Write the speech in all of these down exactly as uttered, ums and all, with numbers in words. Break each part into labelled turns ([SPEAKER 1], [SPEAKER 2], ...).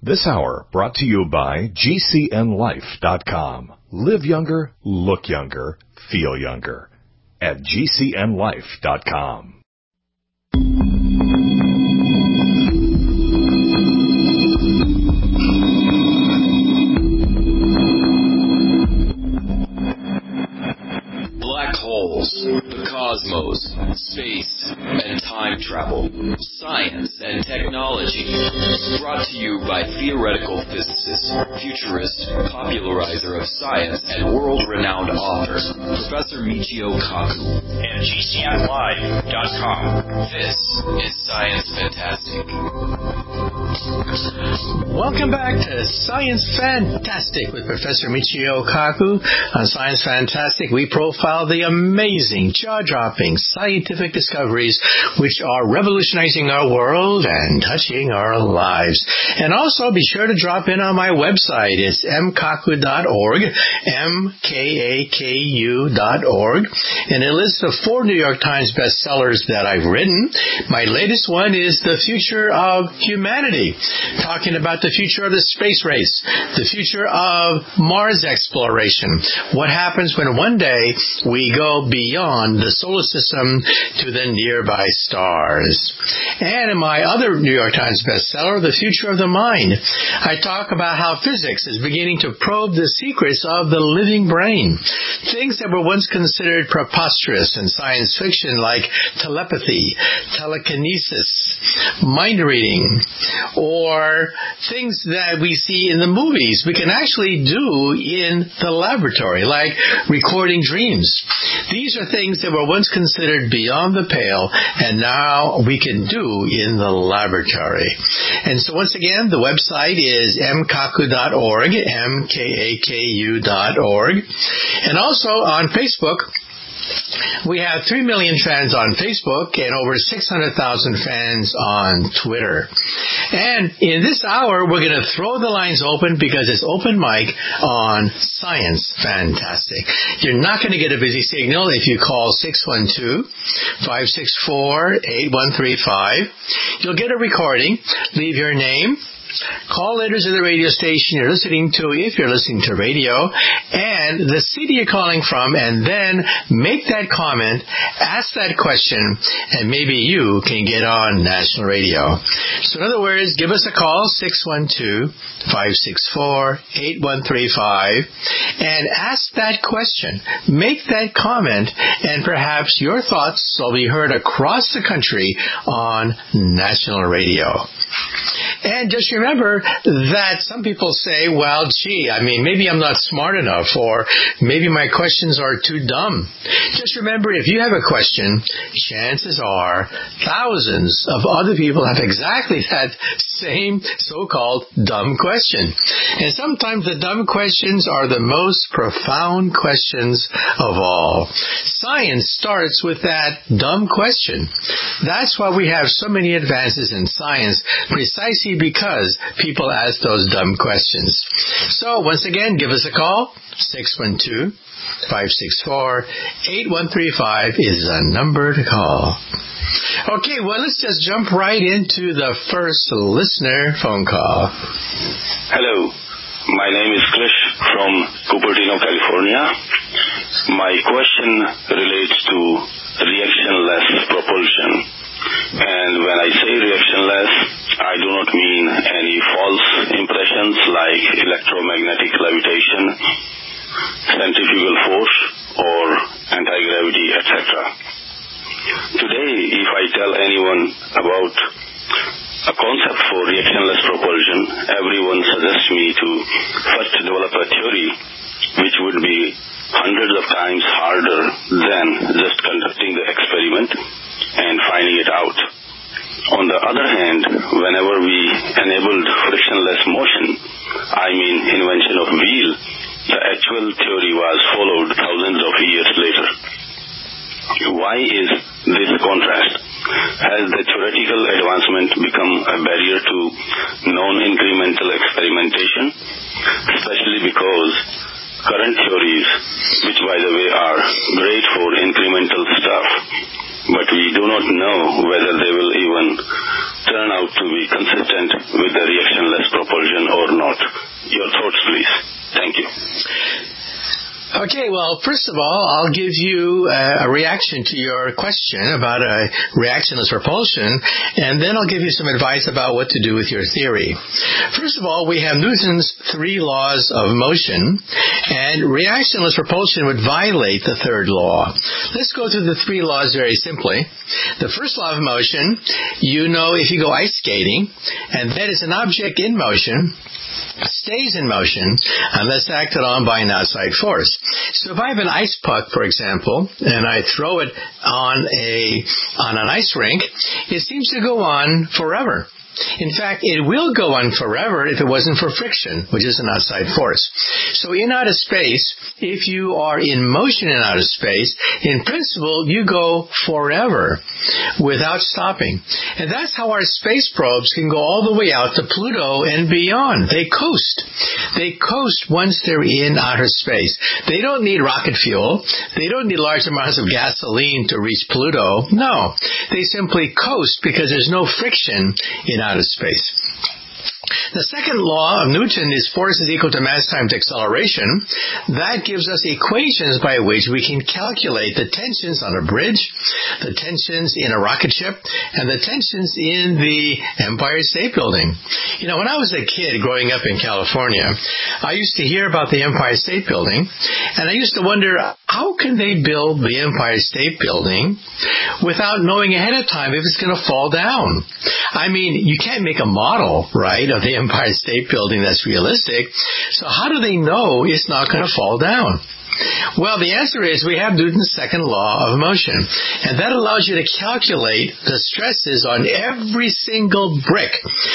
[SPEAKER 1] This hour brought to you by G C N life dot com. Live younger, look younger, feel younger. At G C N life dot com.
[SPEAKER 2] Black holes, the cosmos, space, and time travel, science and technology. Brought to you by theoretical physicist, futurist, popularizer of science, and world-renowned author, Professor Michio Kaku.
[SPEAKER 3] And G C N live dot com.
[SPEAKER 2] This is Science Fantastic.
[SPEAKER 4] Welcome back to Science Fantastic with Professor Michio Kaku. On Science Fantastic, we profile the amazing, jaw-dropping scientific discoveries which are revolutionizing our world and touching our lives. And also be sure to drop in on my website. It's m kaku dot org, M K A K U dot org. And a list of four New York Times bestsellers that I've written. My latest one is The Future of Humanity, talking about the future of the space race, the future of Mars exploration, what happens when one day we go beyond the solar system to the nearby stars. And in my other New York Times bestseller, The Future of the Mind, I talk about how physics is beginning to probe the secrets of the living brain. Things that were once considered preposterous in science fiction, like telepathy, telekinesis, mind reading, or things that we see in the movies we can actually do in the laboratory, like recording dreams. These are things that were once considered beyond the pale, and now we can do in the laboratory. And so once again, the website is m kaku dot org, M K A K U dot org. And also on Facebook, we have three million fans on Facebook and over six hundred thousand fans on Twitter. And in this hour, we're going to throw the lines open because it's open mic on Science Fantastic. You're not going to get a busy signal if you call six one two, five six four, eight one three five. You'll get a recording. Leave your name, call letters of the radio station you're listening to, if you're listening to radio, and the city you're calling from, and then make that comment, ask that question, and maybe you can get on national radio. So in other words, give us a call, six one two, five six four, eight one three five, and ask that question. Make that comment, and perhaps your thoughts will be heard across the country on national radio. And just remember that some people say, well, gee, I mean, maybe I'm not smart enough, or maybe my questions are too dumb. Just remember, if you have a question, chances are thousands of other people have exactly that same so-called dumb question. And sometimes the dumb questions are the most profound questions of all. Science starts with that dumb question. That's why we have so many advances in science, precisely because people ask those dumb questions. So once again, give us a call. six one two, five six four, eight one three five is the number to call. Okay, well, let's just jump right into the first listener phone call.
[SPEAKER 5] Hello, my name is Krish from Cupertino, California. My question relates to reactionless propulsion. And when I say reactionless, I do not mean any false impressions like electromagnetic levitation, centrifugal force, or anti-gravity, et cetera. Today, if I tell anyone about a concept for reactionless propulsion, everyone suggests me to first develop a theory which would be hundreds of times harder than just conducting the experiment and finding it out. On the other hand, whenever we enabled frictionless motion, I mean invention of wheel, the actual theory was followed thousands of years later. Why is this contrast? Has the theoretical advancement become a barrier to non-incremental experimentation? Especially because current theories, which by the way are great for incremental stuff, but we do not know whether they will even turn out to be consistent with the reactionless propulsion
[SPEAKER 4] Okay, well, first of all, I'll give you a, a reaction to your question about a reactionless propulsion, and then I'll give you some advice about what to do with your theory. First of all, we have Newton's three laws of motion, and reactionless propulsion would violate the third law. Let's go through the three laws very simply. The first law of motion, you know if you go ice skating, and that is an object in motion, stays in motion unless acted on by an outside force. So if I have an ice puck, for example, and I throw it on a on an ice rink, it seems to go on forever. In fact, it will go on forever if it wasn't for friction, which is an outside force. So in outer space, if you are in motion in outer space, in principle, you go forever without stopping. And that's how our space probes can go all the way out to Pluto and beyond. They coast. They coast once they're in outer space. They don't need rocket fuel. They don't need large amounts of gasoline to reach Pluto. No. They simply coast because there's no friction in outer space. The second law of Newton is force is equal to mass times acceleration. That gives us equations by which we can calculate the tensions on a bridge, the tensions in a rocket ship, and the tensions in the Empire State Building. You know, when I was a kid growing up in California, I used to hear about the Empire State Building, and I used to wonder, how can they build the Empire State Building without knowing ahead of time if it's going to fall down? I mean, you can't make a model, right, of the Empire State Building that's realistic. So how do they know it's not going to fall down? Well, the answer is we have Newton's second law of motion, and that allows you to calculate the stresses on every single brick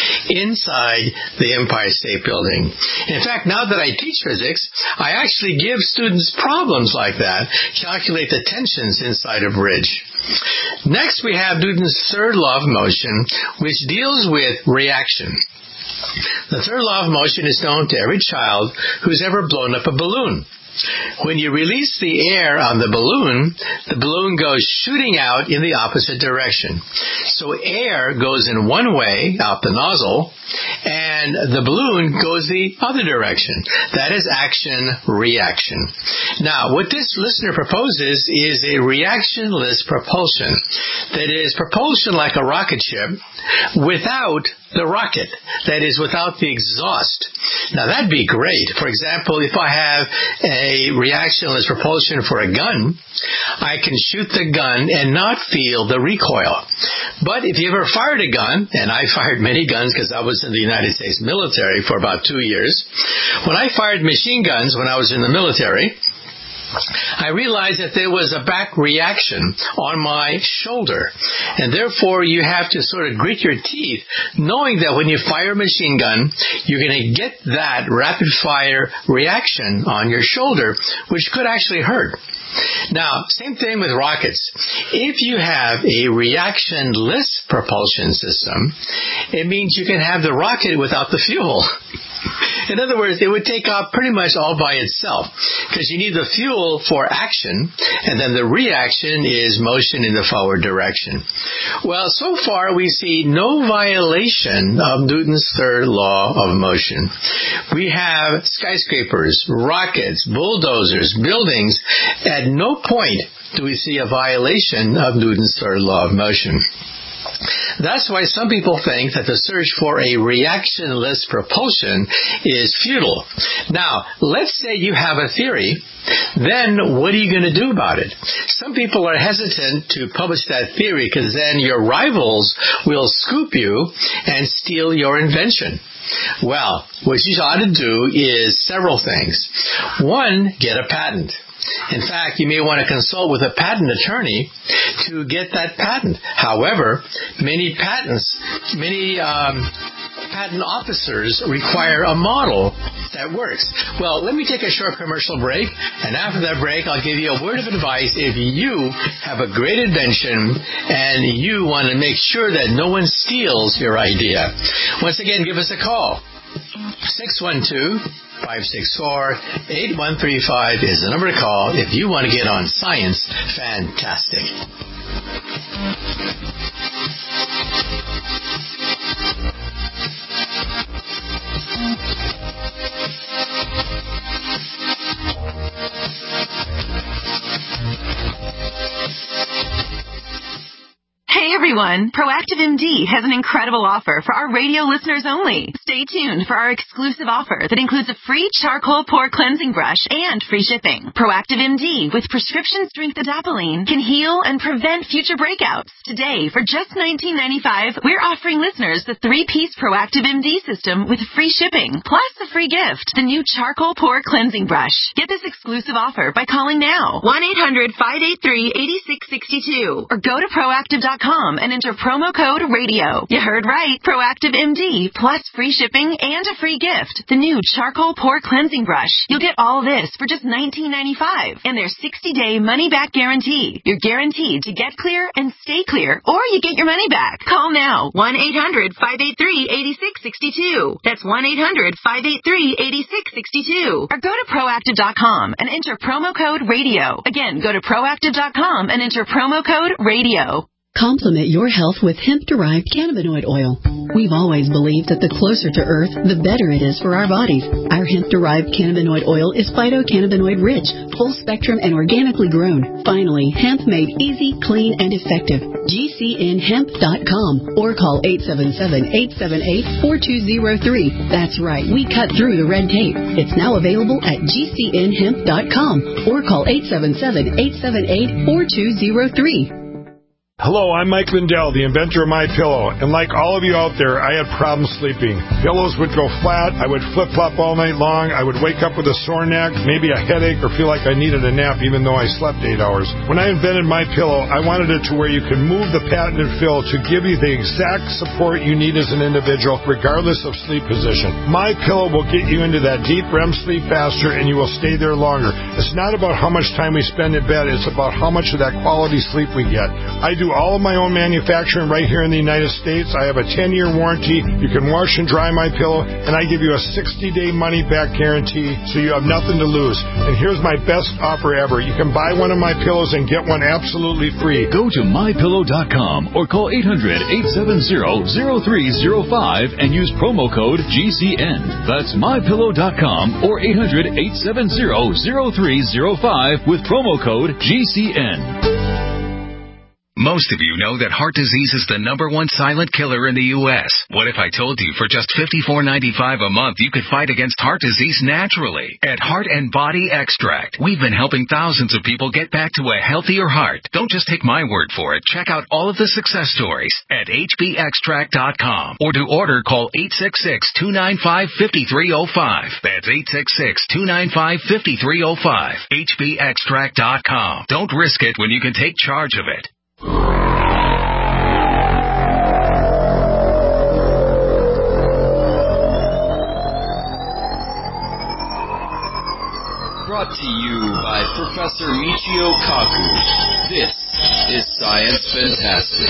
[SPEAKER 4] inside the Empire State Building. In fact, now that I teach physics, I actually give students problems like that, calculate the tensions inside a bridge. Next, we have Newton's third law of motion, which deals with reaction. The third law of motion is known to every child who's ever blown up a balloon. When you release the air on the balloon, the balloon goes shooting out in the opposite direction. So air goes in one way, out the nozzle, and the balloon goes the other direction. That is action-reaction. Now, what this listener proposes is a reactionless propulsion. That is, propulsion like a rocket ship without the rocket. That is, without the exhaust. Now, that'd be great. For example, if I have a reactionless propulsion for a gun, I can shoot the gun and not feel the recoil. But if you ever fired a gun, and I fired many guns because I was in the United States military for about two years, when I fired machine guns when I was in the military, I realized that there was a back reaction on my shoulder. And therefore, you have to sort of grit your teeth, knowing that when you fire a machine gun, you're going to get that rapid-fire reaction on your shoulder, which could actually hurt. Now, same thing with rockets. If you have a reactionless propulsion system, it means you can have the rocket without the fuel. In other words, it would take off pretty much all by itself because you need the fuel for action, and then the reaction is motion in the forward direction. Well, so far we see no violation of Newton's third law of motion. We have skyscrapers, rockets, bulldozers, buildings. At no point do we see a violation of Newton's third law of motion. That's why some people think that the search for a reactionless propulsion is futile. Now, let's say you have a theory, then what are you going to do about it? Some people are hesitant to publish that theory because then your rivals will scoop you and steal your invention. Well, what you ought to do is several things. One, get a patent. In fact, you may want to consult with a patent attorney to get that patent. However, many patents, many um, patent officers require a model that works. Well, let me take a short commercial break, and after that break, I'll give you a word of advice if you have a great invention and you want to make sure that no one steals your idea. Once again, give us a call. six one two, five six four, eight one three five is the number to call if you want to get on Science Fantastic.
[SPEAKER 6] everyone. Proactive M D has an incredible offer for our radio listeners only. Stay tuned for our exclusive offer that includes a free charcoal pore cleansing brush and free shipping. Proactive M D with prescription strength adapalene can heal and prevent future breakouts. Today, for just nineteen ninety-five dollars, we're offering listeners the three-piece Proactive M D system with free shipping, plus a free gift, the new charcoal pore cleansing brush. Get this exclusive offer by calling now, one eight hundred, five eight three, eight six six two, or go to proactive dot com and enter promo code RADIO. You heard right. Proactive M D, plus free shipping and a free gift, the new charcoal pore cleansing brush. You'll get all this for just nineteen ninety-five dollars and their sixty-day money-back guarantee. You're guaranteed to get clear and stay clear, or you get your money back. Call now, one eight hundred, five eight three, eight six six two. That's one eight hundred, five eight three, eight six six two. Or go to proactive dot com and enter promo code RADIO. Again, go to proactive dot com and enter promo code RADIO.
[SPEAKER 7] Complement your health with hemp-derived cannabinoid oil. We've always believed that the closer to Earth, the better it is for our bodies. Our hemp-derived cannabinoid oil is phytocannabinoid-rich, full-spectrum, and organically grown. Finally, hemp made easy, clean, and effective. G C N hemp dot com or call eight seven seven, eight seven eight, four two zero three. That's right, we cut through the red tape. It's now available at G C N hemp dot com or call eight seven seven, eight seven eight, four two zero three.
[SPEAKER 8] Hello, I'm Mike Lindell, the inventor of MyPillow, and like all of you out there, I had problems sleeping. Pillows would go flat, I would flip-flop all night long, I would wake up with a sore neck, maybe a headache, or feel like I needed a nap even though I slept eight hours. When I invented MyPillow, I wanted it to where you can move the patented fill to give you the exact support you need as an individual, regardless of sleep position. MyPillow will get you into that deep R E M sleep faster, and you will stay there longer. It's not about how much time we spend in bed, it's about how much of that quality sleep we get. I do all of my own manufacturing right here in the United States. I have a ten-year warranty. You can wash and dry my pillow, and I give you a sixty-day money-back guarantee, so you have nothing to lose. And here's my best offer ever. You can buy one of my pillows and get one absolutely free.
[SPEAKER 9] Go to my pillow dot com or call eight hundred, eight seven zero, zero three zero five and use promo code G C N. That's my pillow dot com or eight hundred, eight seven zero, zero three zero five with promo code G C N.
[SPEAKER 10] Most of you know that heart disease is the number one silent killer in the U S What if I told you for just fifty-four ninety-five a month you could fight against heart disease naturally? At Heart and Body Extract, we've been helping thousands of people get back to a healthier heart. Don't just take my word for it. Check out all of the success stories at H B extract dot com, or to order, call eight six six, two nine five, five three zero five. That's eight six six, two nine five, five three zero five. H B extract dot com. Don't risk it when you can take charge of it.
[SPEAKER 2] Brought to you by Professor Michio Kaku. This is Science Fantastic.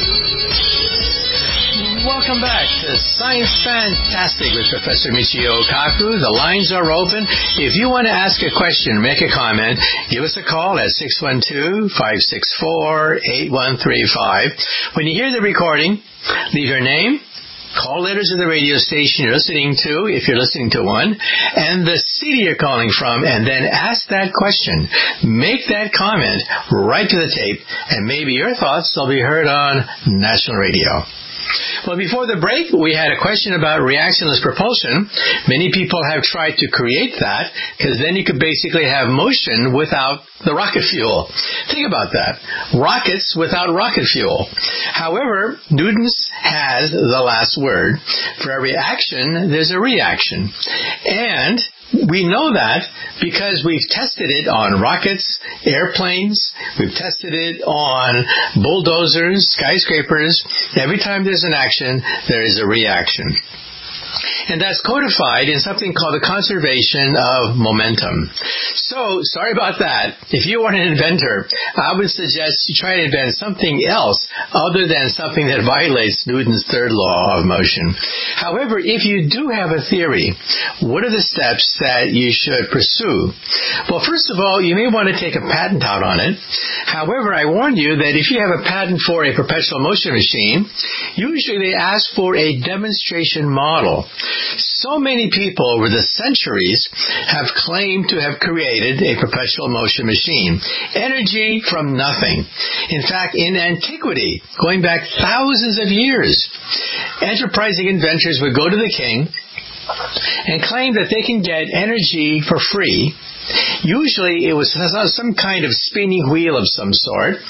[SPEAKER 4] Welcome back to Science Fantastic with Professor Michio Kaku. The lines are open. If you want to ask a question, make a comment, give us a call at six one two, five six four, eight one three five. When you hear the recording, leave your name, call letters of the radio station you're listening to, if you're listening to one, and the city you're calling from, and then ask that question. Make that comment right to the tape, and maybe your thoughts will be heard on national radio. Well, before the break, we had a question about reactionless propulsion. Many people have tried to create that, because then you could basically have motion without the rocket fuel. Think about that. Rockets without rocket fuel. However, Newton's has the last word. For every action, there's a reaction. And we know that because we've tested it on rockets, airplanes, we've tested it on bulldozers, skyscrapers. Every time there's an action, there is a reaction. And that's codified in something called the conservation of momentum. So, sorry about that. If you are an inventor, I would suggest you try to invent something else other than something that violates Newton's third law of motion. However, if you do have a theory, what are the steps that you should pursue? Well, first of all, you may want to take a patent out on it. However, I warn you that if you have a patent for a perpetual motion machine, usually they ask for a demonstration model. So many people over the centuries have claimed to have created a perpetual motion machine. Energy from nothing. In fact, in antiquity, going back thousands of years, enterprising inventors would go to the king and claim that they can get energy for free. Usually it was some kind of spinning wheel of some sort.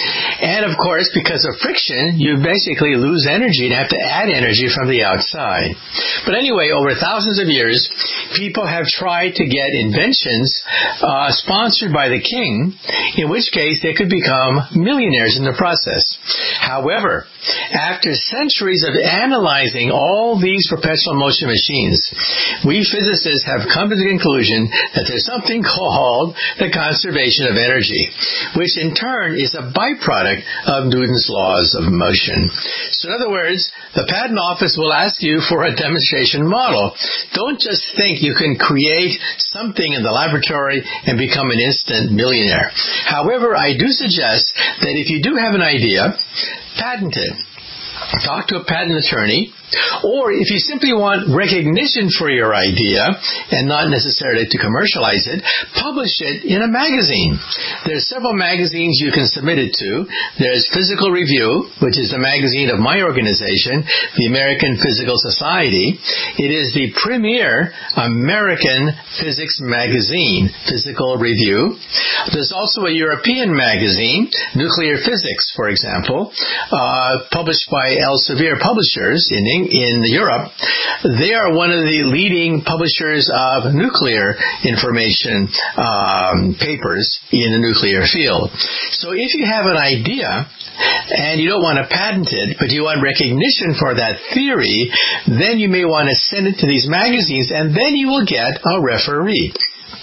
[SPEAKER 4] And of course, because of friction, you basically lose energy and have to add energy from the outside. But anyway, over thousands of years, people have tried to get inventions uh, sponsored by the king, in which case they could become millionaires in the process. However, after centuries of analyzing all these perpetual motion machines, we physicists have come to the conclusion that there's something called the conservation of energy, which in turn is a byproduct of Newton's laws of motion. So in other words, the patent office will ask you for a demonstration model. Don't just think you can create something in the laboratory and become an instant millionaire. However, I do suggest that if you do have an idea, patent it. Talk to a patent attorney, or if you simply want recognition for your idea and not necessarily to commercialize it, publish it in a magazine. There's several magazines you can submit it to. There's Physical Review, which is the magazine of my organization, the American Physical Society. It is the premier American physics magazine, Physical Review. There's also a European magazine, Nuclear Physics, for example, uh, published by Elsevier Publishers in England. In Europe. They are one of the leading publishers of nuclear information um, papers in the nuclear field. So if you have an idea and you don't want to patent it, but you want recognition for that theory, then you may want to send it to these magazines, and then you will get a referee.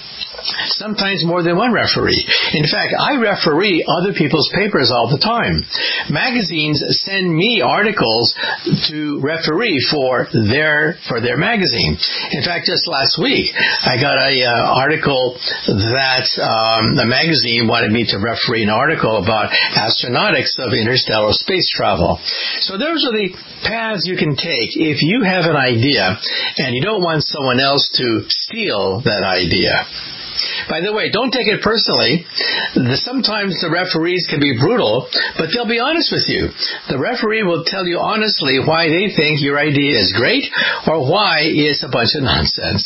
[SPEAKER 4] Sometimes more than one referee. In fact, I referee other people's papers all the time. Magazines send me articles to referee for their for their magazine. In fact, just last week, I got a uh, article that um, the magazine wanted me to referee an article about astronautics of interstellar space travel. So those are the paths you can take if you have an idea and you don't want someone else to steal that idea. By the way, don't take it personally. The, sometimes the referees can be brutal, but they'll be honest with you. The referee will tell you honestly why they think your idea is great or why it's a bunch of nonsense.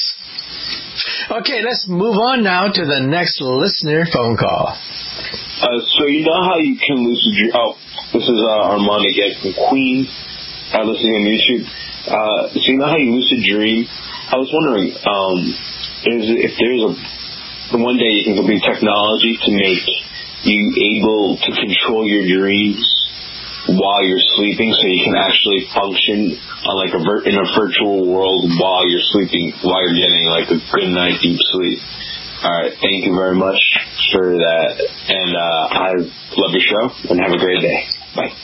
[SPEAKER 4] Okay, let's move on now to the next listener phone call.
[SPEAKER 11] Uh, so you know how you can lucid dream? Oh, this is uh, Armand again from Queens, uh, listening on YouTube. Uh, so you know how you lucid dream? I was wondering, um, is if there's a one day you can complete technology to make you able to control your dreams while you're sleeping, so you can actually function on like a vir- in a virtual world while you're sleeping, while you're getting like a good night deep sleep. All right, thank you very much for that, and uh, I love your show, and have a great day. Bye.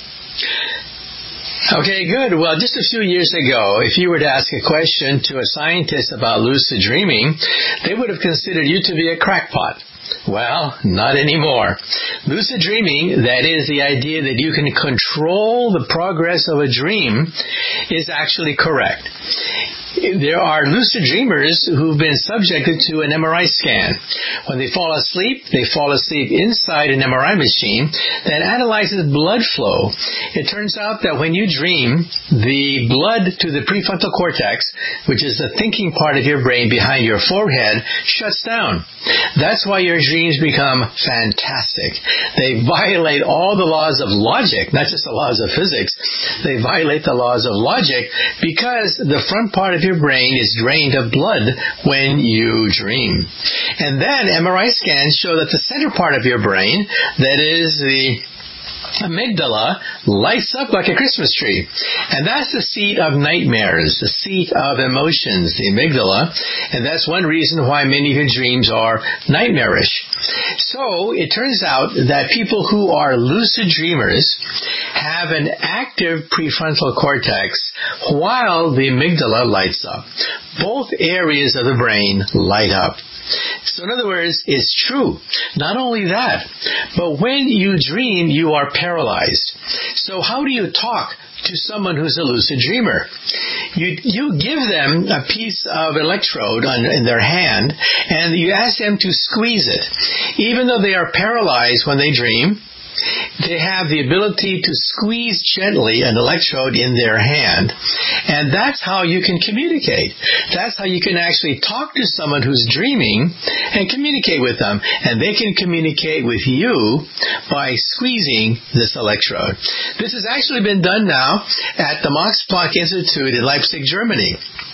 [SPEAKER 4] Okay, good. Well, just a few years ago, if you were to ask a question to a scientist about lucid dreaming, they would have considered you to be a crackpot. Well, not anymore. Lucid dreaming, that is the idea that you can control the progress of a dream, is actually correct. There are lucid dreamers who've been subjected to an M R I scan. When they fall asleep, they fall asleep inside an M R I machine that analyzes blood flow. It turns out that when you dream, the blood to the prefrontal cortex, which is the thinking part of your brain behind your forehead, shuts down. That's why your dreams become fantastic. They violate all the laws of logic, not just the laws of physics. They violate the laws of logic because the front part of your brain is drained of blood when you dream. And then M R I scans show that the center part of your brain, that is the amygdala, lights up like a Christmas tree. And that's the seat of nightmares, the seat of emotions, the amygdala. And that's one reason why many of your dreams are nightmarish. So it turns out that people who are lucid dreamers have an active prefrontal cortex while the amygdala lights up. Both areas of the brain light up. So in other words, it's true. Not only that, but when you dream, you are paralyzed. So how do you talk to someone who's a lucid dreamer? you you give them a piece of electrode on, in their hand, and you ask them to squeeze it. Even though they are paralyzed when they dream, they have the ability to squeeze gently an electrode in their hand. And that's how you can communicate. That's how you can actually talk to someone who's dreaming and communicate with them. And they can communicate with you by squeezing this electrode. This has actually been done now at the Max Planck Institute in Leipzig, Germany.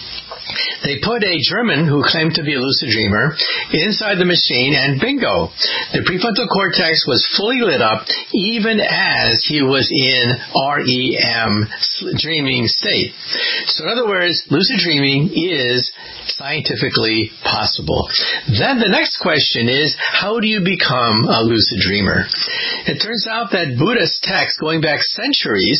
[SPEAKER 4] They put a German who claimed to be a lucid dreamer inside the machine, and bingo, the prefrontal cortex was fully lit up even as he was in R E M, dreaming state. So in other words, lucid dreaming is scientifically possible. Then the next question is, how do you become a lucid dreamer? It turns out that Buddhist texts going back centuries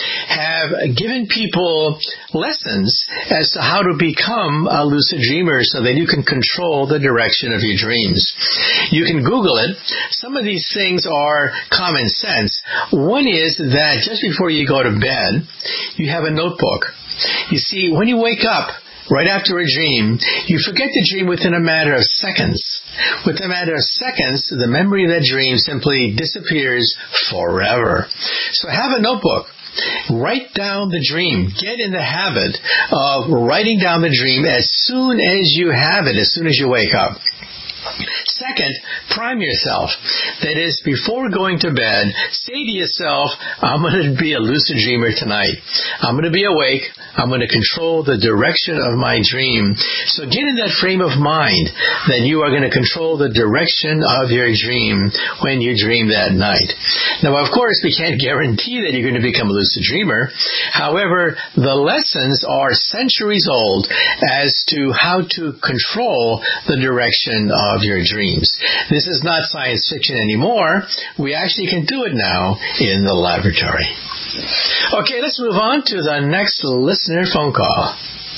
[SPEAKER 4] have given people lessons as to how to become a lucid dreamer so that you can control the direction of your dreams. You can Google it. Some of these things are common sense. One is that just before you go to bed, you have a notebook. You see, when you wake up, right after a dream, you forget the dream within a matter of seconds. Within a matter of seconds, the memory of that dream simply disappears forever. So have a notebook. Write down the dream. Get in the habit of writing down the dream as soon as you have it, as soon as you wake up. Second, prime yourself. That is, before going to bed, say to yourself, I'm going to be a lucid dreamer tonight. I'm going to be awake. I'm going to control the direction of my dream. So get in that frame of mind that you are going to control the direction of your dream when you dream that night. Now, of course, we can't guarantee that you're going to become a lucid dreamer. However, the lessons are centuries old as to how to control the direction of your dreams. This is not science fiction anymore. We actually can do it now in the laboratory. Okay, let's move on to the next listener phone call.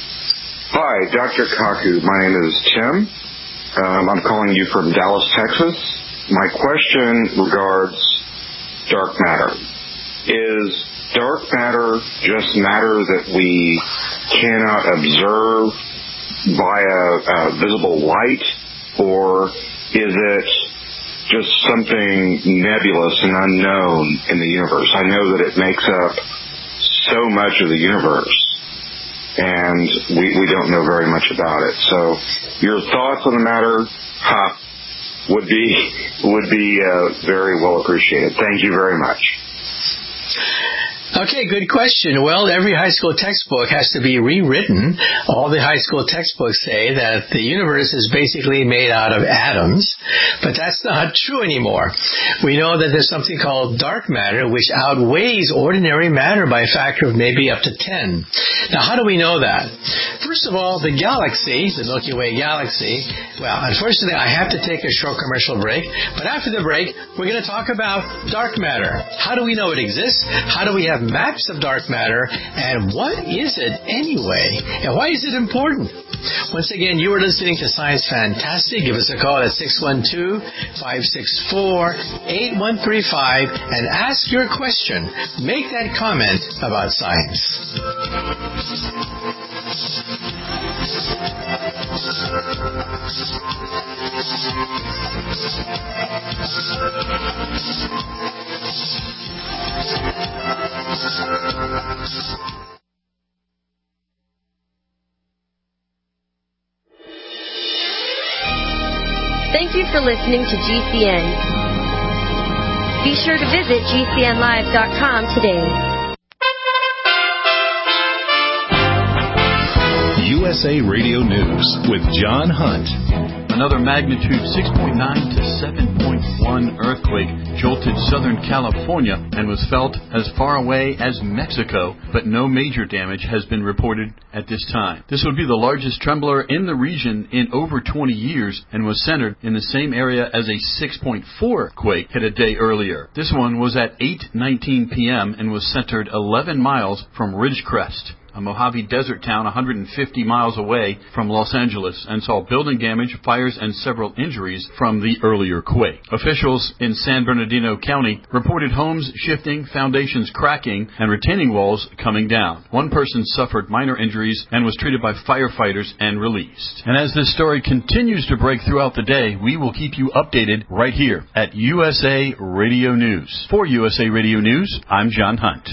[SPEAKER 12] Hi, Doctor Kaku. My name is Tim. Um, I'm calling you from Dallas, Texas. My question regards dark matter. Is dark matter just matter that we cannot observe via uh, visible light, or is it just something nebulous and unknown in the universe? I know that it makes up so much of the universe, and we, we don't know very much about it. So your thoughts on the matter huh, would be would be uh, very well appreciated. Thank you very much.
[SPEAKER 4] Okay, good question. Well, every high school textbook has to be rewritten. All the high school textbooks say that the universe is basically made out of atoms, but that's not true anymore. We know that there's something called dark matter, which outweighs ordinary matter by a factor of maybe up to ten. Now, how do we know that? First of all, the galaxy, the Milky Way galaxy, well, unfortunately, I have to take a short commercial break, but after the break, we're going to talk about dark matter. How do we know it exists? How do we have maps of dark matter, and what is it anyway, and why is it important? Once again, you are listening to Science Fantastic. Give us a call at six one two, five six four, eight one three five and ask your question. Make that comment about science.
[SPEAKER 13] Thank you for listening to G C N. Be sure to visit G C N live dot com today.
[SPEAKER 1] U S A Radio News with John Hunt.
[SPEAKER 14] Another magnitude six point nine to seven point one earthquake jolted Southern California and was felt as far away as Mexico, but no major damage has been reported at this time. This would be the largest trembler in the region in over twenty years and was centered in the same area as a six point four quake hit a day earlier. This one was at eight nineteen p.m. and was centered eleven miles from Ridgecrest. a Mojave Desert town one hundred fifty miles away from Los Angeles, and saw building damage, fires, and several injuries from the earlier quake. Officials in San Bernardino County reported homes shifting, foundations cracking, and retaining walls coming down. One person suffered minor injuries and was treated by firefighters and released. And as this story continues to break throughout the day, we will keep you updated right here at U S A Radio News. For U S A Radio News, I'm John Hunt.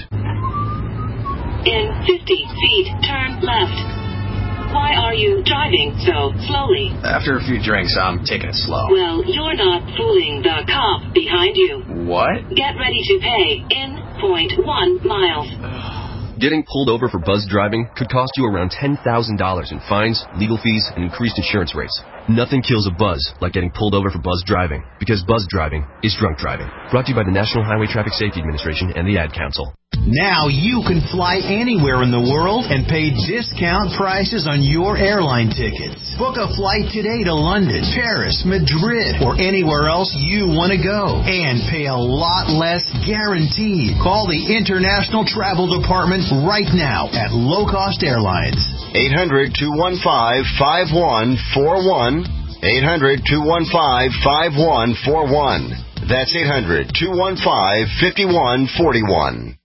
[SPEAKER 15] In fifty feet, turn left. Why are you driving so slowly?
[SPEAKER 16] After a few drinks, I'm taking it slow.
[SPEAKER 15] Well, you're not fooling the cop behind you.
[SPEAKER 16] What?
[SPEAKER 15] Get ready to pay in point one miles.
[SPEAKER 17] Getting pulled over for buzz driving could cost you around ten thousand dollars in fines, legal fees, and increased insurance rates. Nothing kills a buzz like getting pulled over for buzz driving, because buzz driving is drunk driving. Brought to you by the National Highway Traffic Safety Administration and the Ad Council.
[SPEAKER 18] Now you can fly anywhere in the world and pay discount prices on your airline tickets. Book a flight today to London, Paris, Madrid, or anywhere else you want to go, and pay a lot less guaranteed. Call the International Travel Department right now at Low Cost Airlines.
[SPEAKER 19] eight hundred, two one five, five one four one. eight hundred, two one five, five one four one. That's eight hundred, two one five, five one four one.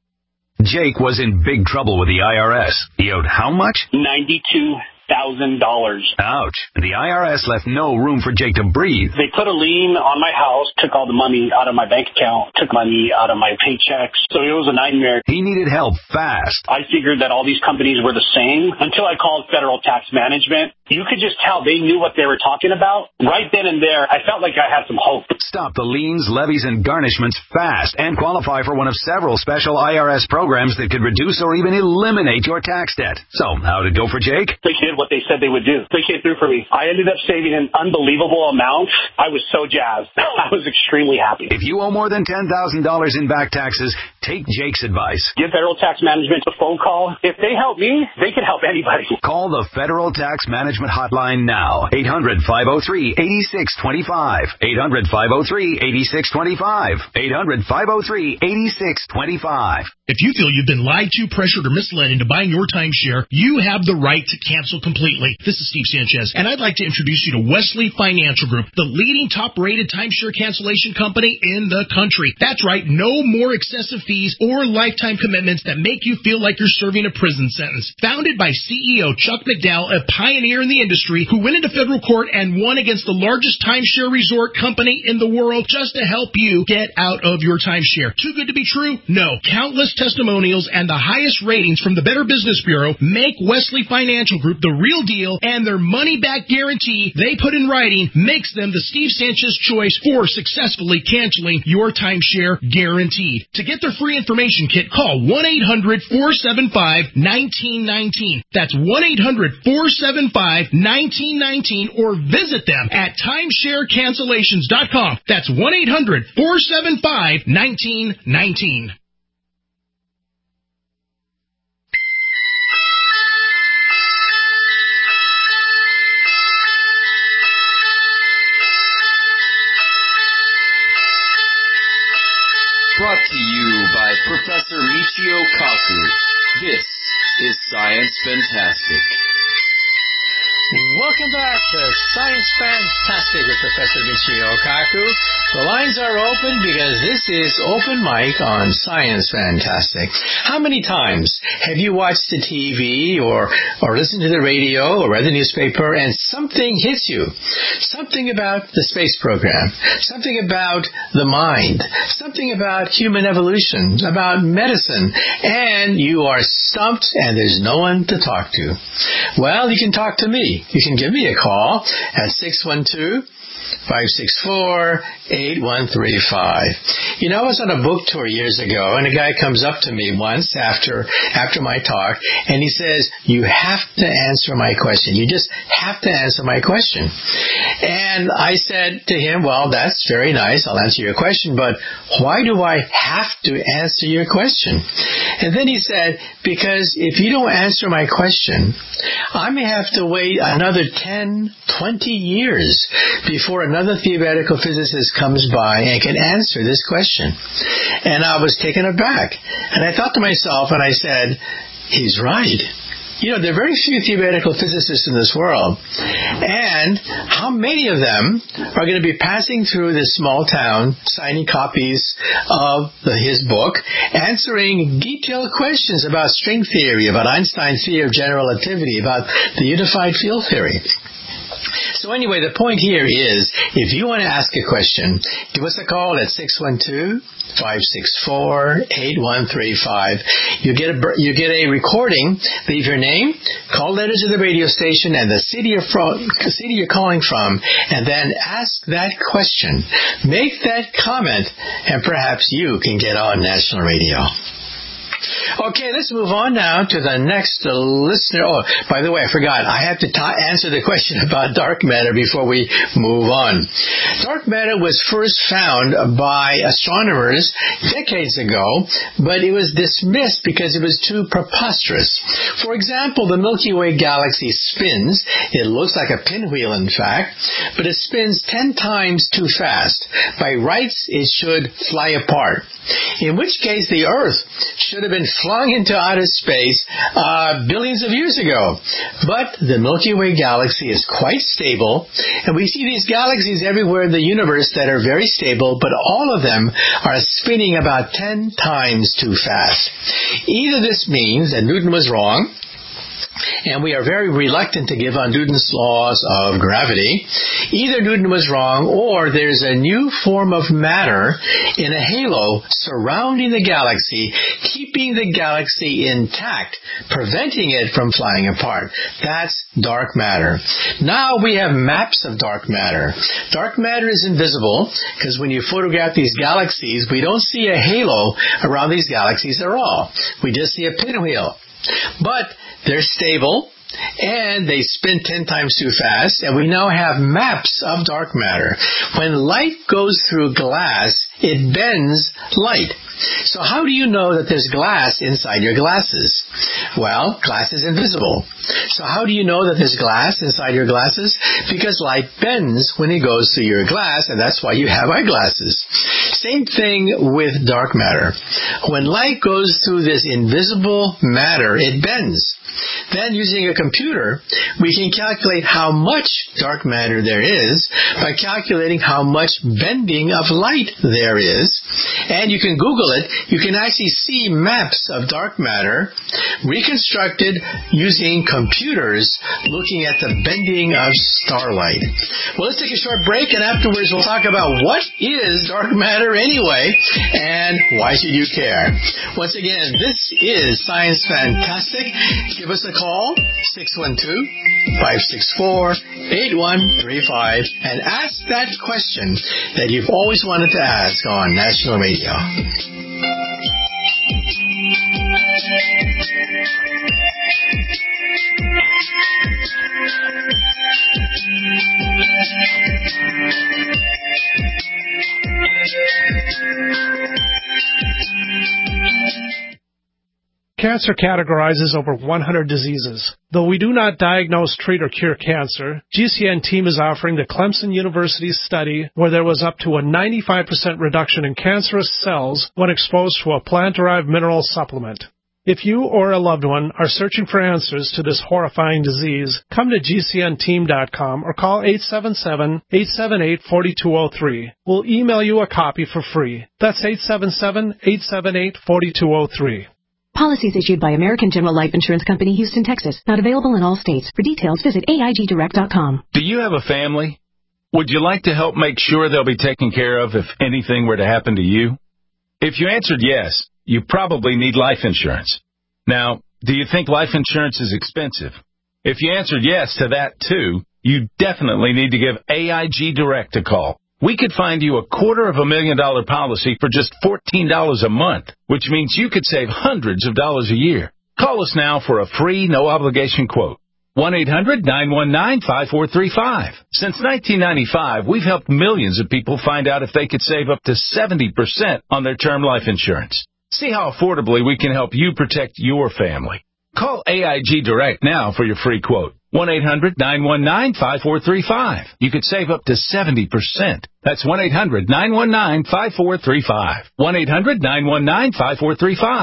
[SPEAKER 20] Jake was in big trouble with the I R S. He owed how much?
[SPEAKER 21] ninety-two thousand dollars.
[SPEAKER 20] Ouch. The I R S left no room for Jake to breathe.
[SPEAKER 21] They put a lien on my house, took all the money out of my bank account, took money out of my paychecks. So it was a nightmare.
[SPEAKER 20] He needed help fast.
[SPEAKER 21] I figured that all these companies were the same until I called Federal Tax Management. You could just tell they knew what they were talking about. Right then and there, I felt like I had some hope.
[SPEAKER 20] Stop the liens, levies, and garnishments fast and qualify for one of several special I R S programs that could reduce or even eliminate your tax debt. So, how'd it go for Jake?
[SPEAKER 21] They did what they said they would do. They came through for me. I ended up saving an unbelievable amount. I was so jazzed. I was extremely happy.
[SPEAKER 20] If you owe more than ten thousand dollars in back taxes, take Jake's advice.
[SPEAKER 21] Give Federal Tax Management a phone call. If they help me, they can help anybody.
[SPEAKER 20] Call the Federal Tax Management Hotline now. eight hundred, five oh three, eight six two five. eight hundred, five oh three, eight six two five. eight hundred, five oh three, eight six two five.
[SPEAKER 22] If you feel you've been lied to, pressured, or misled into buying your timeshare, you have the right to cancel completely. This is Steve Sanchez, and I'd like to introduce you to Wesley Financial Group, the leading top-rated timeshare cancellation company in the country. That's right, no more excessive fees or lifetime commitments that make you feel like you're serving a prison sentence. Founded by C E O Chuck McDowell, a pioneer in the industry who went into federal court and won against the largest timeshare resort company in the world just to help you get out of your timeshare. Too good to be true? No. Countless testimonials and the highest ratings from the Better Business Bureau make Wesley Financial Group the real deal, and their money-back guarantee they put in writing makes them the Steve Sanchez choice for successfully canceling your timeshare guaranteed. To get their free information kit, call one eight hundred, four seven five, one nine one nine. That's one eight hundred, four seven five, one nine one nine, or visit them at timeshare cancellations dot com. That's one eight hundred, four seven five, one nine one nine.
[SPEAKER 2] Brought to you by Professor Michio Kaku. This is Science Fantastic.
[SPEAKER 4] Welcome back to Science Fantastic with Professor Michio Kaku. The lines are open because this is Open Mic on Science Fantastic. How many times have you watched the T V or, or listened to the radio or read the newspaper and something hits you? Something about the space program, something about the mind, something about human evolution, about medicine, and you are stumped and there's no one to talk to. Well, you can talk to me. You can give me a call at six one two, five six four, eight one three five. You know, I was on a book tour years ago, and a guy comes up to me once after after my talk, and he says, you have to answer my question. You just have to answer my question. And I said to him, well, that's very nice. I'll answer your question, but why do I have to answer your question? And then he said, because if you don't answer my question, I may have to wait another ten, twenty years before another theoretical physicist comes by and can answer this question. And I was taken aback. And I thought to myself, and I said, he's right. You know, there are very few theoretical physicists in this world. And how many of them are going to be passing through this small town, signing copies of the, his book, answering detailed questions about string theory, about Einstein's theory of general relativity, about the unified field theory? So anyway, the point here is, if you want to ask a question, give us a call at six one two, five six four, eight one three five. You get a, you get a recording, leave your name, call letters to the radio station, and the city you're, from, the city you're calling from, and then ask that question. Make that comment, and perhaps you can get on national radio. Okay, let's move on now to the next uh, listener. Oh, by the way, I forgot. I have to ta- answer the question about dark matter before we move on. Dark matter was first found by astronomers decades ago, but it was dismissed because it was too preposterous. For example, the Milky Way galaxy spins. It looks like a pinwheel, in fact, but it spins ten times too fast. By rights, it should fly apart. In which case, the Earth should have been flung into outer space uh, billions of years ago. But the Milky Way galaxy is quite stable, and we see these galaxies everywhere in the universe that are very stable, but all of them are spinning about ten times too fast. Either this means that Newton was wrong, and we are very reluctant to give on Newton's laws of gravity. Either Newton was wrong, or there's a new form of matter in a halo surrounding the galaxy, keeping the galaxy intact, preventing it from flying apart. That's dark matter. Now we have maps of dark matter. Dark matter is invisible, because when you photograph these galaxies, we don't see a halo around these galaxies at all. We just see a pinwheel. But they're stable, and they spin ten times too fast, and we now have maps of dark matter. When light goes through glass, it bends light. So how do you know that there's glass inside your glasses? Well, glass is invisible. So how do you know that there's glass inside your glasses? Because light bends when it goes through your glass, and that's why you have eyeglasses. Same thing with dark matter. When light goes through this invisible matter, it bends. Then, using a computer, we can calculate how much dark matter there is by calculating how much bending of light there is. And you can Google it. You can actually see maps of dark matter reconstructed using computers looking at the bending of starlight. Well, let's take a short break, and afterwards we'll talk about what is dark matter anyway, and why should you care. Once again, this is Science Fantastic. Give us a call, six one two, five six four, eight one three five, and ask that question that you've always wanted to ask on National Radio.
[SPEAKER 3] Cancer categorizes over one hundred diseases. Though we do not diagnose, treat, or cure cancer, G C N team is offering the Clemson University study where there was up to a ninety-five percent reduction in cancerous cells when exposed to a plant-derived mineral supplement. If you or a loved one are searching for answers to this horrifying disease, come to G C N team dot com or call eight seven seven, eight seven eight, four two zero three. We'll email you a copy for free. That's eight seven seven, eight seven eight, four two zero three.
[SPEAKER 5] Policies issued by American General Life Insurance Company, Houston, Texas. Not available in all states. For details, visit A I G direct dot com.
[SPEAKER 23] Do you have a family? Would you like to help make sure they'll be taken care of if anything were to happen to you? If you answered yes, you probably need life insurance. Now, do you think life insurance is expensive? If you answered yes to that too, you definitely need to give A I G Direct a call. We could find you a quarter of a million dollar policy for just fourteen dollars a month, which means you could save hundreds of dollars a year. Call us now for a free, no-obligation quote. one eight hundred, nine one nine, five four three five. Since nineteen ninety-five, we've helped millions of people find out if they could save up to seventy percent on their term life insurance. See how affordably we can help you protect your family. Call A I G Direct now for your free quote. one eight hundred, nine one nine, five four three five. You could save up to seventy percent. That's one eight hundred, nine one nine, five four three five. one eight hundred, nine one nine, five four three five.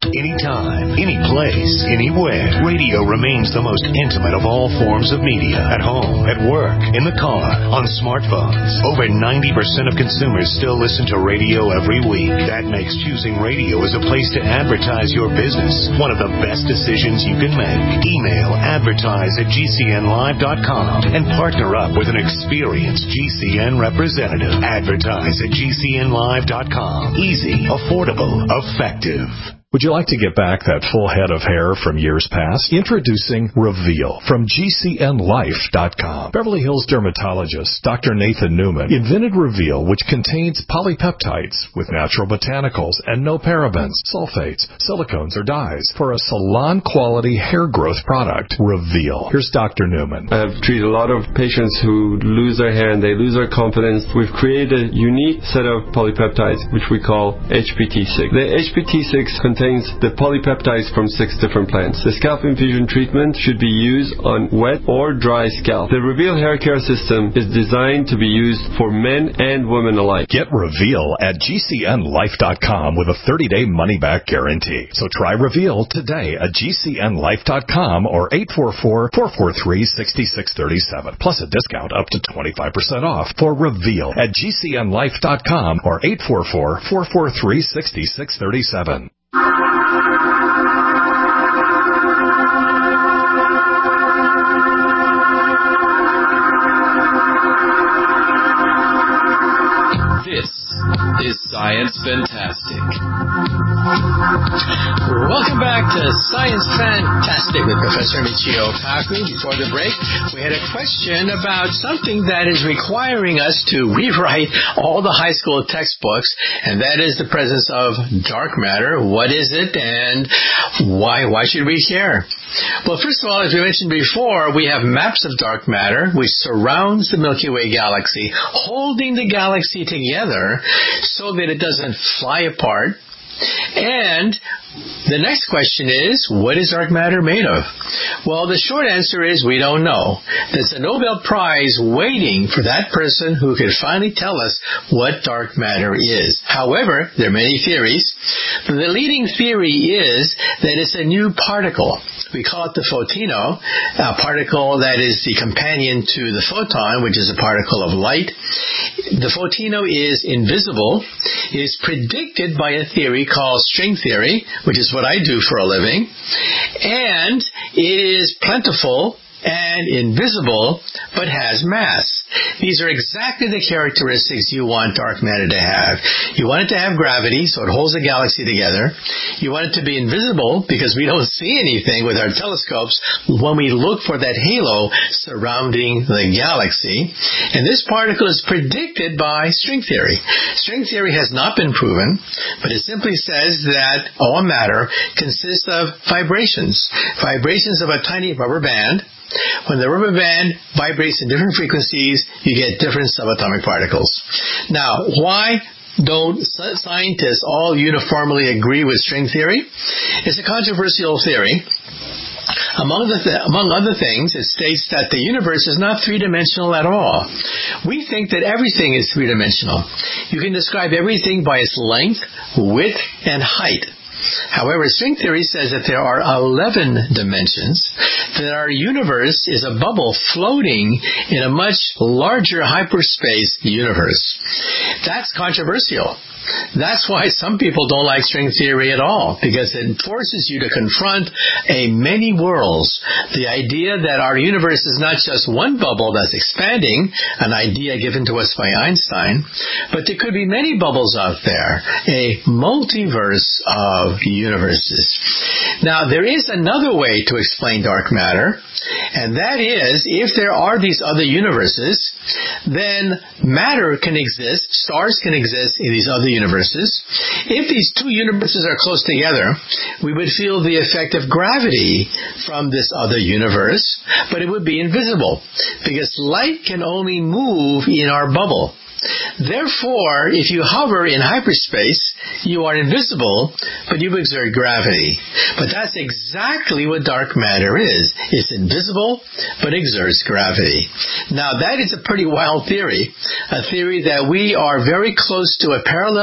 [SPEAKER 1] Anytime, any place, anywhere, radio remains the most intimate of all forms of media. At home, at work, in the car, on smartphones. Over ninety percent of consumers still listen to radio every week. That makes choosing radio as a place to advertise your business one of the best decisions you can make. Email advertise at G C N live dot com and partner up with an experienced G C N representative. Advertise at G C N live dot com. Easy, affordable, effective. Would you like to get back that full head of hair from years past? Introducing Reveal from G C N life dot com. Beverly Hills dermatologist Doctor Nathan Newman invented Reveal, which contains polypeptides with natural botanicals and no parabens, sulfates, silicones, or dyes for a salon-quality hair growth product. Reveal. Here's Doctor Newman.
[SPEAKER 6] I've treated a lot of patients who lose their hair and they lose their confidence. We've created a unique set of polypeptides, which we call H P T six. The H P T six contains the polypeptides from six different plants. The scalp infusion treatment should be used on wet or dry scalp. The Reveal hair care system is designed to be used for men and women alike.
[SPEAKER 1] Get Reveal at G C N life dot com with a thirty-day money-back guarantee. So try Reveal today at G C N life dot com or eight four four, four four three, six six three seven. Plus a discount up to twenty-five percent off for Reveal at G C N life dot com or eight four four, four four three, six six three seven.
[SPEAKER 2] This is Science Fantastic.
[SPEAKER 4] Welcome back to Science Fantastic with Professor Michio Kaku. Before the break, we had a question about something that is requiring us to rewrite all the high school textbooks, and that is the presence of dark matter. What is it, and why why should we care? Well, first of all, as we mentioned before, we have maps of dark matter which surrounds the Milky Way galaxy, holding the galaxy together so that it doesn't fly apart. And the next question is, what is dark matter made of? Well, the short answer is we don't know. There's a Nobel Prize waiting for that person who could finally tell us what dark matter is. However, there are many theories. The leading theory is that it's a new particle. We call it the photino, a particle that is the companion to the photon, which is a particle of light. The photino is invisible. It is predicted by a theory called string theory, which is what I do for a living. And it is plentiful and invisible, but has mass. These are exactly the characteristics you want dark matter to have. You want it to have gravity, so it holds the galaxy together. You want it to be invisible, because we don't see anything with our telescopes when we look for that halo surrounding the galaxy. And this particle is predicted by string theory. String theory has not been proven, but it simply says that all matter consists of vibrations. Vibrations of a tiny rubber band. When the rubber band vibrates in different frequencies, you get different subatomic particles. Now, why don't scientists all uniformly agree with string theory? It's a controversial theory. Among, the th- among other things, it states that the universe is not three-dimensional at all. We think that everything is three-dimensional. You can describe everything by its length, width, and height. However, string theory says that there are eleven dimensions, that our universe is a bubble floating in a much larger hyperspace universe. That's controversial. That's why some people don't like string theory at all, because it forces you to confront a many worlds. The idea that our universe is not just one bubble that's expanding, an idea given to us by Einstein, but there could be many bubbles out there, a multiverse of universes. Now, there is another way to explain dark matter, and that is, if there are these other universes, then matter can exist, stars can exist in these other universes. If these two universes are close together, we would feel the effect of gravity from this other universe, but it would be invisible, because light can only move in our bubble. Therefore, if you hover in hyperspace, you are invisible, but you exert gravity. But that's exactly what dark matter is. It's invisible, but exerts gravity. Now, that is a pretty wild theory, a theory that we are very close to a parallel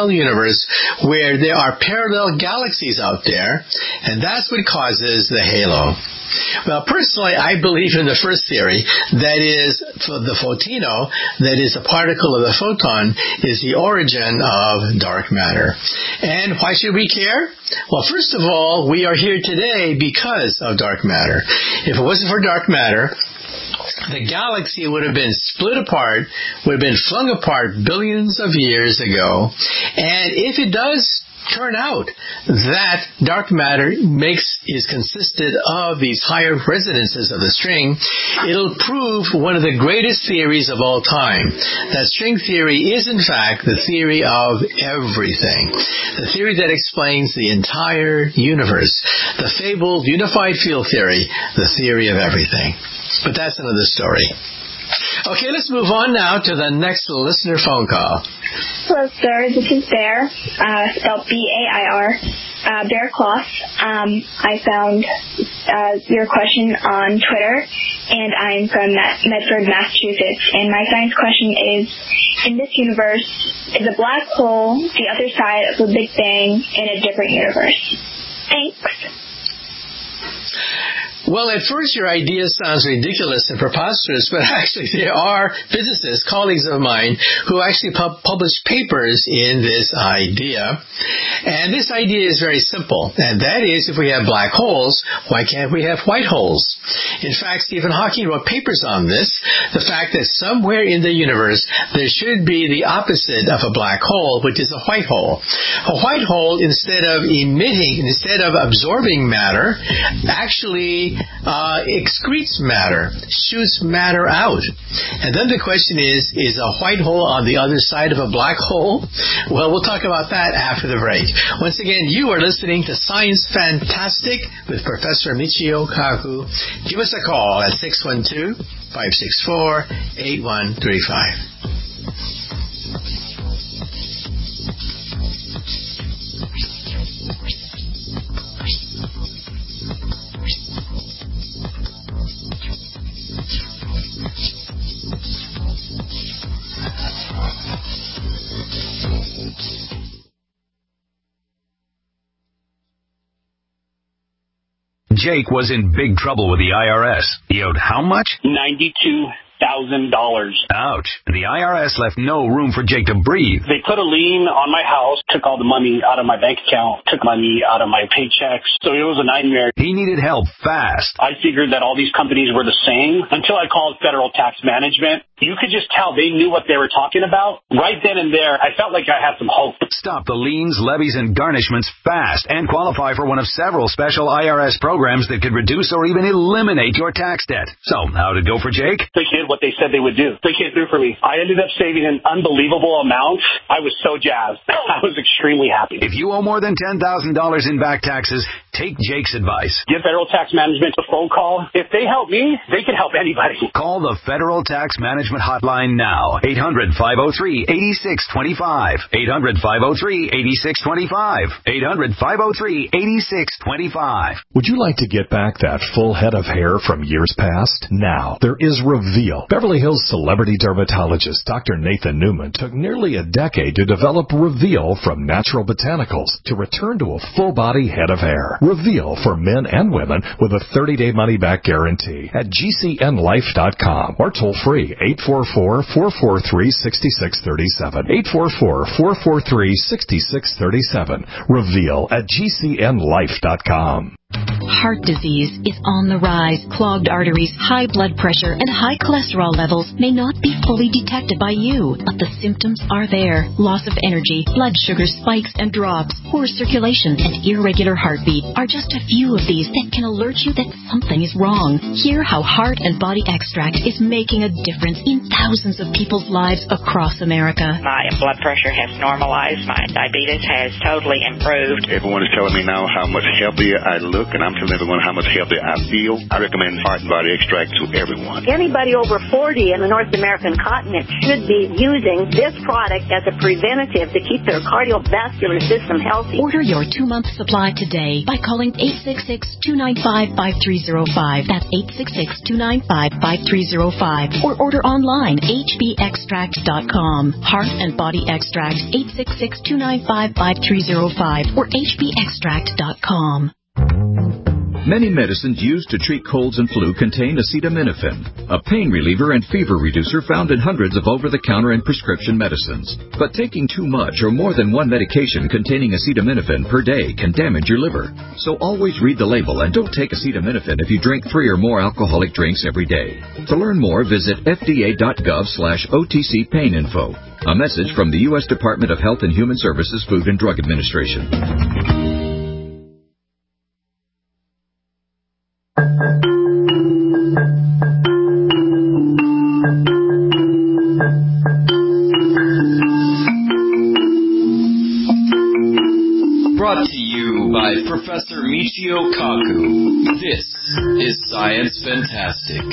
[SPEAKER 4] parallel universe where there are parallel galaxies out there, and that's what causes the halo. Well, personally, I believe in the first theory, that is, the photino, that is a particle of the photon, is the origin of dark matter. And why should we care? Well, first of all, we are here today because of dark matter. If it wasn't for dark matter, the galaxy would have been split apart, would have been flung apart billions of years ago. And if it does turn out that dark matter makes is consisted of these higher resonances of the string, it'll prove one of the greatest theories of all time. That string theory is, in fact, the theory of everything. The theory that explains the entire universe. The fabled unified field theory, the theory of everything. But that's another story. Okay, let's move on now to the next listener phone call.
[SPEAKER 7] Hello, sir. This is Bear, uh, spelled B A I R, uh, Bear Cloth. Um, I found uh, your question on Twitter, and I'm from Medford, Massachusetts. And my science question is, in this universe, is a black hole the other side of the Big Bang in a different universe? Thanks.
[SPEAKER 4] Well, at first your idea sounds ridiculous and preposterous, but actually there are physicists, colleagues of mine, who actually pub- published papers in this idea. And this idea is very simple, and that is, if we have black holes, why can't we have white holes? In fact, Stephen Hawking wrote papers on this, the fact that somewhere in the universe there should be the opposite of a black hole, which is a white hole. A white hole, instead of emitting, instead of absorbing matter, actually Uh, excretes matter, shoots matter out. And then the question is, is a white hole on the other side of a black hole? Well, we'll talk about that after the break. Once again, you are listening to Science Fantastic with Professor Michio Kaku. Give us a call at six one two, five six four, eight one three five.
[SPEAKER 20] Jake was in big trouble with the I R S. He owed how much?
[SPEAKER 21] ninety-two thousand dollars.
[SPEAKER 20] Ouch. The I R S left no room for Jake to breathe.
[SPEAKER 21] They put a lien on my house, took all the money out of my bank account, took money out of my paychecks. So it was a nightmare.
[SPEAKER 20] He needed help fast.
[SPEAKER 21] I figured that all these companies were the same until I called Federal Tax Management. You could just tell they knew what they were talking about. Right then and there, I felt like I had some hope.
[SPEAKER 20] Stop the liens, levies, and garnishments fast and qualify for one of several special I R S programs that could reduce or even eliminate your tax debt. So, how'd it go for Jake?
[SPEAKER 21] They did what they said they would do. They came through for me. I ended up saving an unbelievable amount. I was so jazzed. I was extremely happy.
[SPEAKER 20] If you owe more than ten thousand dollars in back taxes, take Jake's advice.
[SPEAKER 21] Give Federal Tax Management a phone call. If they help me, they can help anybody.
[SPEAKER 20] Call the Federal Tax Management Hotline now. eight hundred, five oh three, eight six two five. eight hundred, five oh three, eight six two five. eight hundred, five oh three, eight six two five.
[SPEAKER 8] Would you like to get back that full head of hair from years past? Now, there is Reveal. Beverly Hills celebrity dermatologist Doctor Nathan Newman took nearly a decade to develop Reveal from natural botanicals to return to a full-body head of hair. Reveal for men and women with a thirty-day money-back guarantee at G C N life dot com or toll-free eight four four, four four three, six six three seven. eight four four, four four three, six six three seven. Reveal at G C N life dot com.
[SPEAKER 5] Heart disease is on the rise. Clogged arteries, high blood pressure, and high cholesterol levels may not be fully detected by you, but the symptoms are there. Loss of energy, blood sugar spikes and drops, poor circulation, and irregular heartbeat are just a few of these that can alert you that something is wrong. Hear how Heart and Body Extract is making a difference in thousands of people's lives across America.
[SPEAKER 9] My blood pressure has normalized. My diabetes has totally improved.
[SPEAKER 24] Everyone is telling me now how much healthier I look, and I'm telling everyone how much healthier I feel. I recommend Heart and Body Extract to everyone.
[SPEAKER 25] Anybody over forty in the North American continent should be using this product as a preventative to keep their cardiovascular system healthy.
[SPEAKER 5] Order your two-month supply today by calling eight six six, two nine five, five three zero five. That's eight six six, two nine five, five three zero five. Or order online online, h b extract dot com. Heart and Body Extract, eight six six, two nine five, five three zero five or h b extract dot com.
[SPEAKER 10] Many medicines used to treat colds and flu contain acetaminophen, a pain reliever and fever reducer found in hundreds of over-the-counter and prescription medicines. But taking too much or more than one medication containing acetaminophen per day can damage your liver. So always read the label and don't take acetaminophen if you drink three or more alcoholic drinks every day. To learn more, visit f d a dot gov slash o t c pain info. A message from the U S Department of Health and Human Services Food and Drug Administration.
[SPEAKER 2] Brought to you by Professor Michio Kaku. This is Science Fantastic.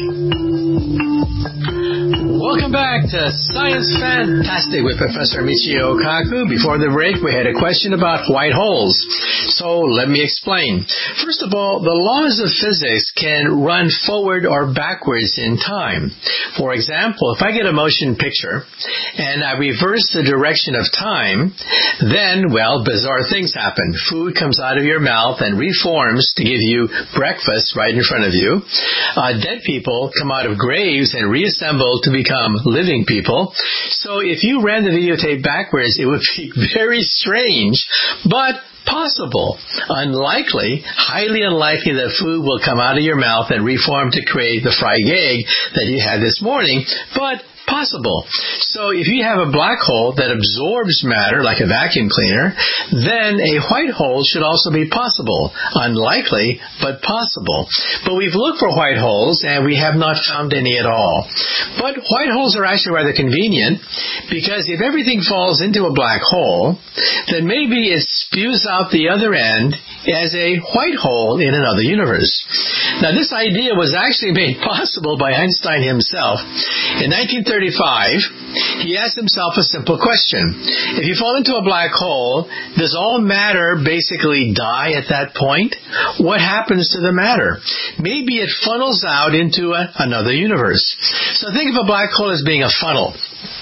[SPEAKER 4] Welcome back to Science Fantastic with Professor Michio Kaku. Before the break, we had a question about white holes. So let me explain. First of all, the laws of physics can run forward or backwards in time. For example, if I get a motion picture and I reverse the direction of time, then, well, bizarre things happen. Food comes out of your mouth and reforms to give you breakfast right in front of you. Uh, dead people come out of graves and reassemble to become living people. So if you ran the videotape backwards, it would be very strange, but possible. Unlikely, highly unlikely that food will come out of your mouth and reform to create the fried egg that you had this morning, but possible. So if you have a black hole that absorbs matter like a vacuum cleaner, then a white hole should also be possible. Unlikely, but possible. But we've looked for white holes and we have not found any at all. But white holes are actually rather convenient because if everything falls into a black hole, then maybe it spews out the other end as a white hole in another universe. Now this idea was actually made possible by Einstein himself. In nineteen thirty-five, he asked himself a simple question. If you fall into a black hole, does all matter basically die at that point? What happens to the matter? Maybe it funnels out into a, another universe. So think of a black hole as being a funnel.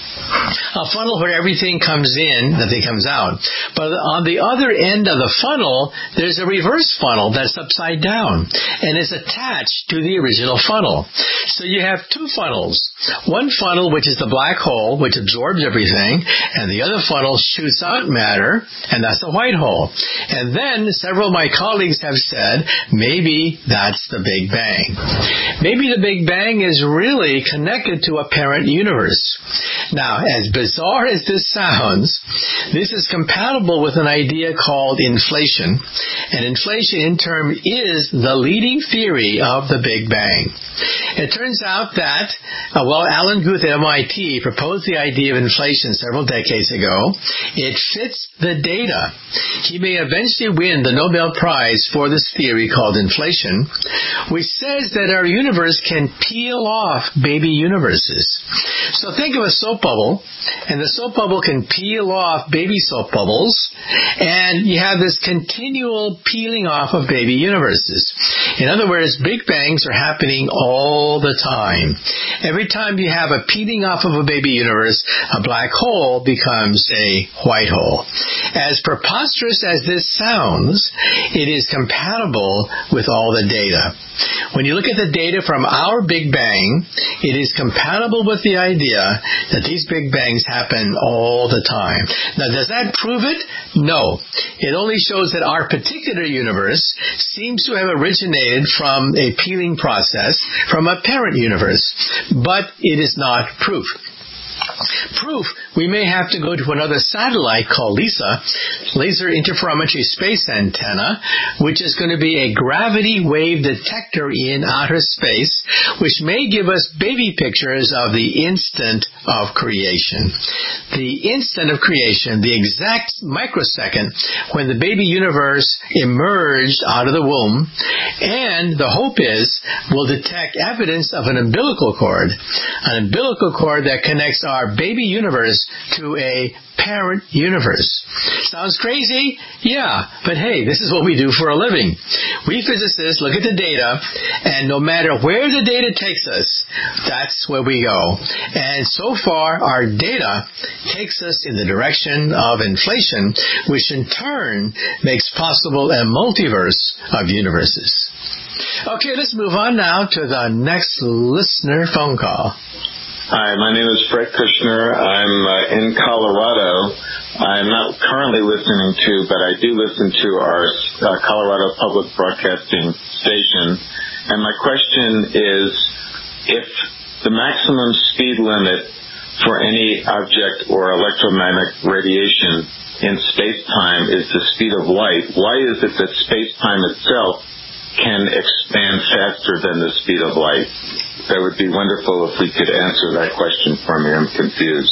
[SPEAKER 4] A funnel where everything comes in, nothing comes out. But on the other end of the funnel, there's a reverse funnel that's upside down and is attached to the original funnel. So you have two funnels. One funnel, which is the black hole, which absorbs everything, and the other funnel shoots out matter, and that's the white hole. And then several of my colleagues have said, maybe that's the Big Bang. Maybe the Big Bang is really connected to a parent universe. Now, as bizarre as this sounds, this is compatible with an idea called inflation. And inflation, in turn, is the leading theory of the Big Bang. It turns out that, uh, well, Alan Guth at M I T proposed the idea of inflation several decades ago. It fits the data. He may eventually win the Nobel Prize for this theory called inflation, which says that our universe can peel off baby universes. So think of a soap bubble, and the soap bubble can peel off baby soap bubbles, and you have this continual peeling off of baby universes. In other words, Big Bangs are happening all the time. Every time you have a peeling off of a baby universe, a black hole becomes a white hole. As preposterous as this sounds, it is compatible with all the data. When you look at the data from our Big Bang, it is compatible with the idea that these Big Bangs happen all the time. Now, does that prove it? No. It only shows that our particular universe seems to have originated from a peeling process from a parent universe, but it is not proof. Proof, we may have to go to another satellite called LISA, Laser Interferometry Space Antenna, which is going to be a gravity wave detector in outer space, which may give us baby pictures of the instant of creation. The instant of creation, the exact microsecond when the baby universe emerged out of the womb, and the hope is we'll detect evidence of an umbilical cord, an umbilical cord that connects our our baby universe to a parent universe. Sounds crazy? Yeah, but hey, this is what we do for a living. We physicists look at the data, and no matter where the data takes us, that's where we go. And so far, our data takes us in the direction of inflation, which in turn makes possible a multiverse of universes. Okay, let's move on now to the next listener phone call.
[SPEAKER 11] Hi, my name is Fred Kushner. I'm uh, in Colorado. I'm not currently listening to, but I do listen to our uh, Colorado Public Broadcasting station. And my question is, if the maximum speed limit for any object or electromagnetic radiation in space-time is the speed of light, why is it that space-time itself can expand faster than the speed of light? That would be wonderful if we could answer that question for me. I'm confused.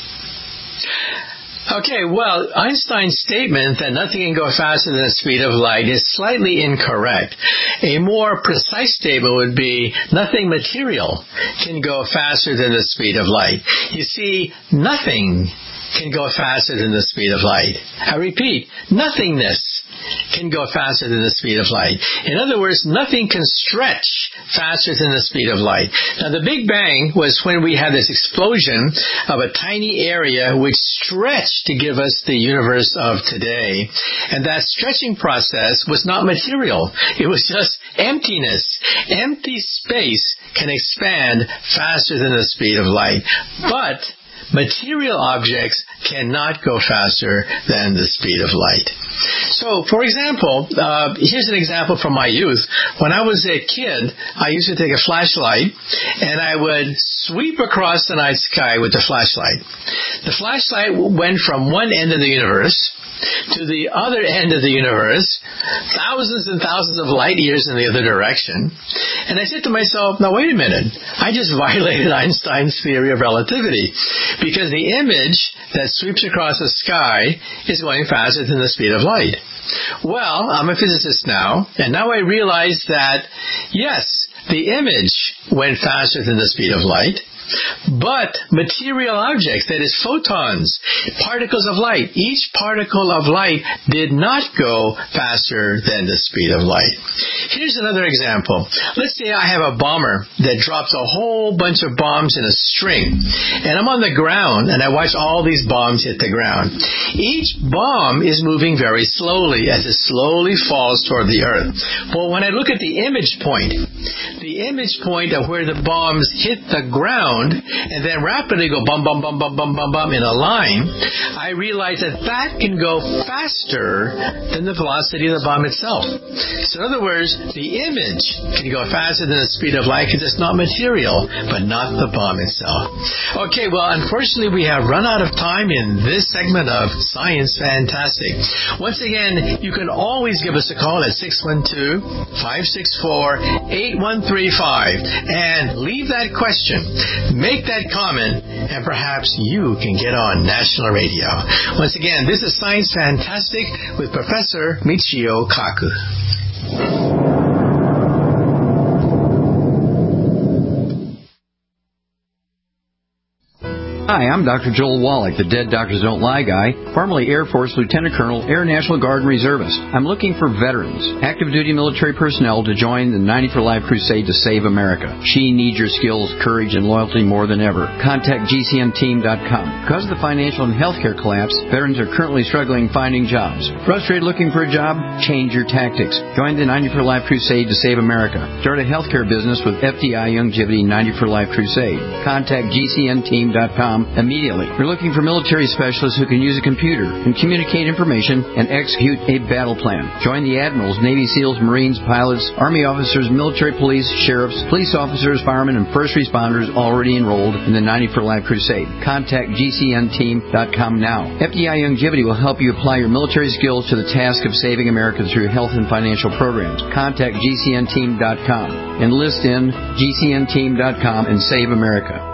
[SPEAKER 4] Okay, well, Einstein's statement that nothing can go faster than the speed of light is slightly incorrect. A more precise statement would be nothing material can go faster than the speed of light. You see, nothing can go faster than the speed of light. I repeat, nothingness can go faster than the speed of light. In other words, nothing can stretch faster than the speed of light. Now, the Big Bang was when we had this explosion of a tiny area which stretched to give us the universe of today. And that stretching process was not material. It was just emptiness. Empty space can expand faster than the speed of light. But material objects cannot go faster than the speed of light. So, for example, uh, here's an example from my youth. When I was a kid, I used to take a flashlight, and I would sweep across the night sky with the flashlight. The flashlight went from one end of the universe to the other end of the universe, thousands and thousands of light years in the other direction. And I said to myself, now wait a minute, I just violated Einstein's theory of relativity, because the image that sweeps across the sky is going faster than the speed of light. Well, I'm a physicist now, and now I realize that, yes, the image went faster than the speed of light, but material objects, that is photons, particles of light, each particle of light did not go faster than the speed of light. Here's another example. Let's say I have a bomber that drops a whole bunch of bombs in a string, and I'm on the ground and I watch all these bombs hit the ground. Each bomb is moving very slowly as it slowly falls toward the earth. But when I look at the image point, the image point of where the bombs hit the ground and then rapidly go bum, bum, bum, bum, bum, bum, bum in a line, I realize that that can go faster than the velocity of the bomb itself. So in other words, the image can go faster than the speed of light because it's not material, but not the bomb itself. Okay, well, unfortunately, we have run out of time in this segment of Science Fantastic. Once again, you can always give us a call at six one two, five six four, eight one three five and leave that question. Make that comment, and perhaps you can get on national radio. Once again, this is Science Fantastic with Professor Michio Kaku.
[SPEAKER 12] Hi, I'm Doctor Joel Wallach, the Dead Doctors Don't Lie guy, formerly Air Force Lieutenant Colonel, Air National Guard Reservist. I'm looking for veterans, active duty military personnel to join the ninety for Life crusade to save America. She needs your skills, courage, and loyalty more than ever. Contact G C N team dot com. Because of the financial and healthcare collapse, veterans are currently struggling finding jobs. Frustrated looking for a job? Change your tactics. Join the ninety for Life crusade to save America. Start a healthcare business with F D I Youngevity ninety for Life crusade. Contact G C N team dot com immediately. We're looking for military specialists who can use a computer and communicate information and execute a battle plan. Join the admirals, Navy SEALs, Marines, pilots, Army officers, military police, sheriffs, police officers, firemen, and first responders already enrolled in the ninety for Life crusade. Contact G C N team dot com now. F D I Youngevity will help you apply your military skills to the task of saving America through health and financial programs. Contact G C N team dot com. Enlist in G C N team dot com and save America.